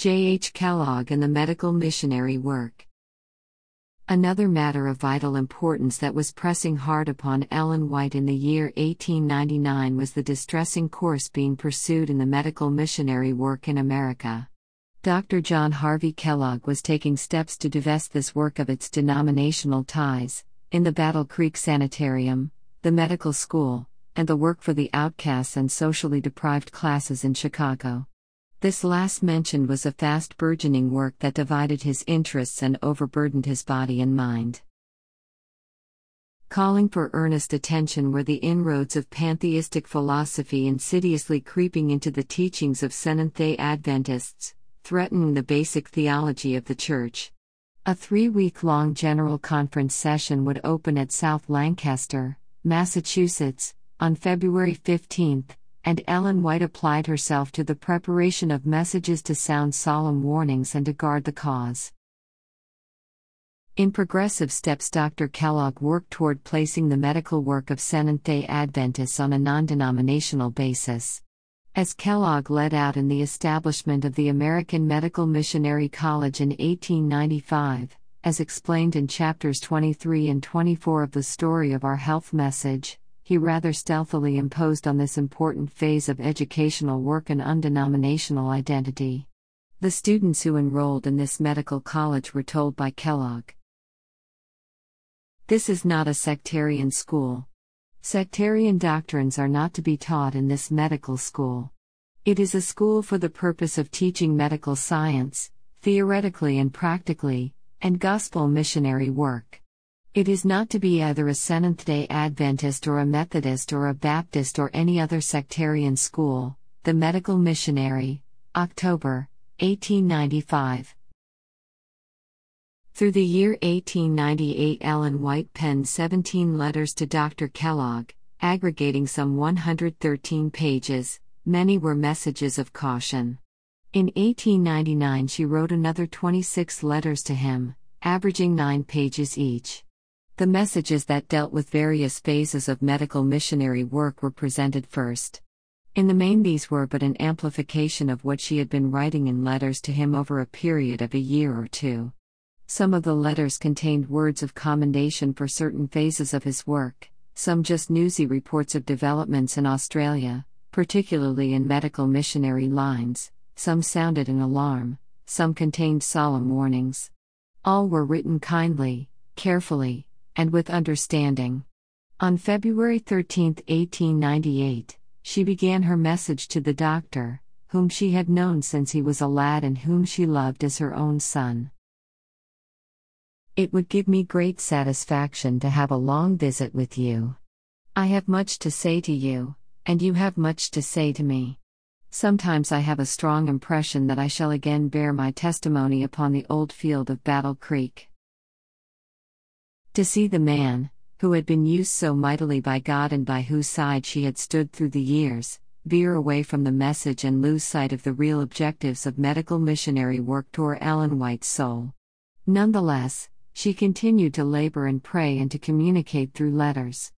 J. H. Kellogg and the medical missionary work. Another matter of vital importance that was pressing hard upon Ellen White in the year 1899 was the distressing course being pursued in the medical missionary work in America. Dr. John Harvey Kellogg was taking steps to divest this work of its denominational ties, in the Battle Creek Sanitarium, the medical school, and the work for the outcasts and socially deprived classes in Chicago. This last mentioned was a fast burgeoning work that divided his interests and overburdened his body and mind. Calling for earnest attention were the inroads of pantheistic philosophy insidiously creeping into the teachings of Seventh-day Adventists, threatening the basic theology of the Church. A 3-week-long General Conference session would open at South Lancaster, Massachusetts, on February 15, and Ellen White applied herself to the preparation of messages to sound solemn warnings and to guard the cause. In progressive steps, Dr. Kellogg worked toward placing the medical work of Seventh-day Adventists on a non-denominational basis. As Kellogg led out in the establishment of the American Medical Missionary College in 1895, as explained in chapters 23 and 24 of the Story of Our Health message, he rather stealthily imposed on this important phase of educational work an undenominational identity. The students who enrolled in this medical college were told by Kellogg, "This is not a sectarian school. Sectarian doctrines are not to be taught in this medical school. It is a school for the purpose of teaching medical science, theoretically and practically, and gospel missionary work. It is not to be either a Seventh-day Adventist or a Methodist or a Baptist or any other sectarian school." The Medical Missionary, October, 1895. Through the year 1898, Ellen White penned 17 letters to Dr. Kellogg, aggregating some 113 pages. Many were messages of caution. In 1899, she wrote another 26 letters to him, averaging 9 pages each. The messages that dealt with various phases of medical missionary work were presented first. In the main, these were but an amplification of what she had been writing in letters to him over a period of a year or two. Some of the letters contained words of commendation for certain phases of his work, some just newsy reports of developments in Australia, particularly in medical missionary lines, some sounded an alarm, some contained solemn warnings. All were written kindly, carefully, and with understanding. On February 13, 1898, she began her message to the doctor, whom she had known since he was a lad and whom she loved as her own son. "It would give me great satisfaction to have a long visit with you. I have much to say to you, and you have much to say to me. Sometimes I have a strong impression that I shall again bear my testimony upon the old field of Battle Creek. To see the man, who had been used so mightily by God and by whose side she had stood through the years, veer away from the message and lose sight of the real objectives of medical missionary work tore Ellen White's soul. Nonetheless, she continued to labor and pray and to communicate through letters.